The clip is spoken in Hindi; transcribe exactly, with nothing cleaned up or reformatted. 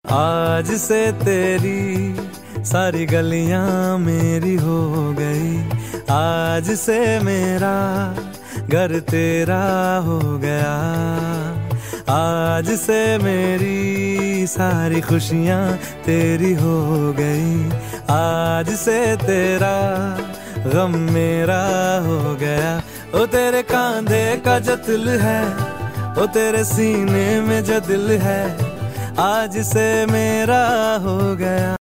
आज से तेरी सारी गलियां मेरी हो गई, आज से मेरा घर तेरा हो गया, आज से मेरी सारी खुशियां तेरी हो गई, आज से तेरा गम मेरा हो गया। ओ तेरे कांधे का जो दिल है, ओ तेरे सीने में जो दिल है, आज से मेरा हो गया।